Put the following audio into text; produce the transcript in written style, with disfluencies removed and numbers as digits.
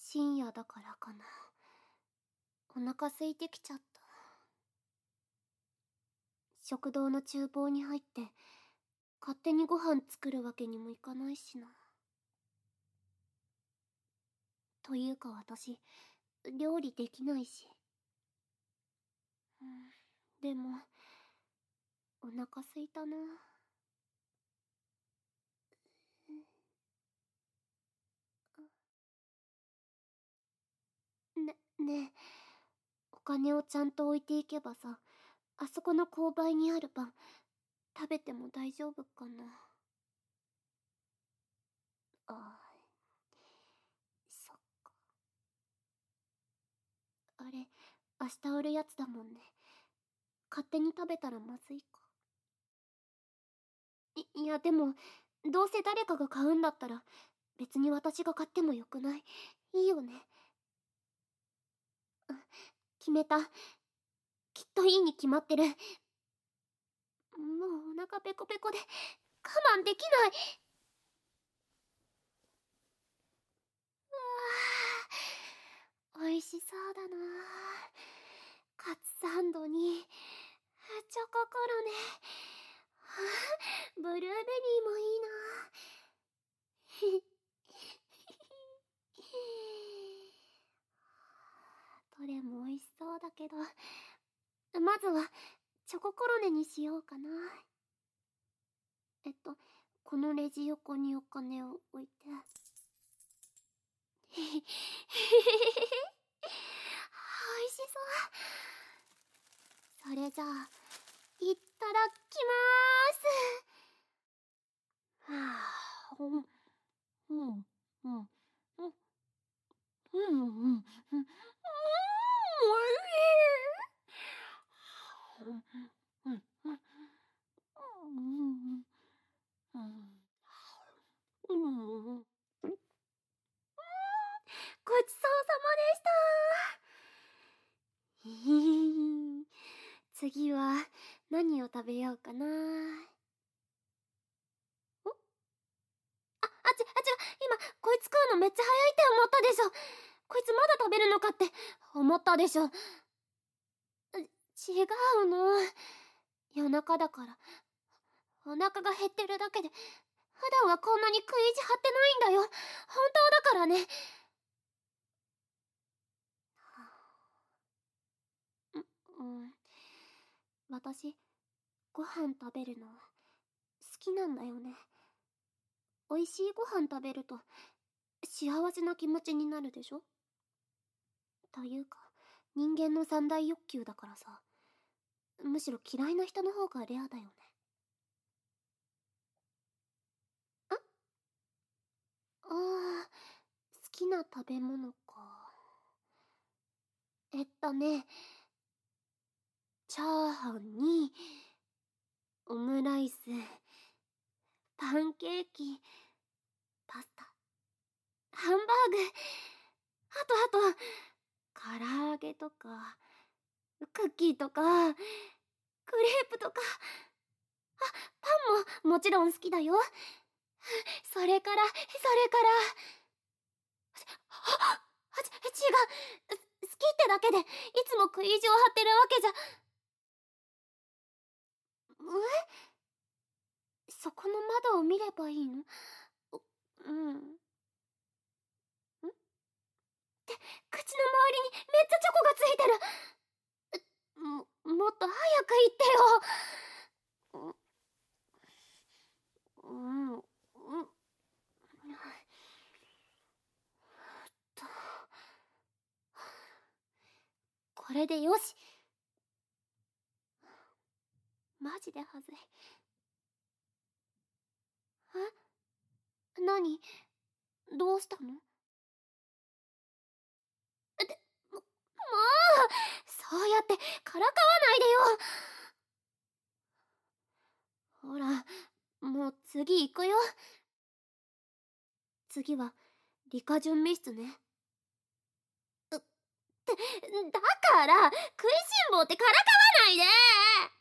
深夜だからかな。お腹空いてきちゃった。食堂の厨房に入って勝手にご飯作るわけにもいかないしな。というか私、料理できないし。でも、お腹空いたな。ねえ、お金をちゃんと置いていけばさ、あそこの購買にあるパン、食べても大丈夫かな。あ、そっか。あれ、明日売るやつだもんね。勝手に食べたらまずいか。いやでも、どうせ誰かが買うんだったら、別に私が買ってもよくない？いいよね。決めた。きっといいに決まってる。もうお腹ペコペコで我慢できない。美味しそうだな。カツサンドにチョココロネ、ブルーベリーもいいな。どれも美味しそうだけど、まずはチョココロネにしようかな。このレジ横にお金を置いて。美味しそう。それじゃあ、いただきまーす。はあ、うん、うん、うん、うん、うん、うん、うん、おいしい。うん、うん、うん、うん、うん、うん。ごちそうさまでした。次は何を食べようかな。今、こいつ食うのめっちゃ早いって思ったでしょ。こいつまだ食べるのかって思ったでしょ。違うの。夜中だから。お腹が減ってるだけで、普段はこんなに食い意地張ってないんだよ。本当だからね。うん。私、ご飯食べるの好きなんだよね。美味しいご飯食べると幸せな気持ちになるでしょ。というか、人間の三大欲求だからさ。むしろ嫌いな人の方がレアだよね。ああ、好きな食べ物か。チャーハンに、オムライス、パンケーキ、パスタ、ハンバーグ、あと、唐揚げとか、クッキーとか、クレープとか、パンももちろん好きだよ。違う。好きってだけで、いつも食い意地を張ってるわけじゃ。そこの窓を見ればいいの？うん。口の周りにめっちゃチョコがついてる。もっと早く言ってよ。うん。これでよし。マジではずい。何？どうしたの？もう、そうやってからかわないでよ。ほら、もう次行くよ。次は理科準備室ね。だから食いしん坊ってからかわないで。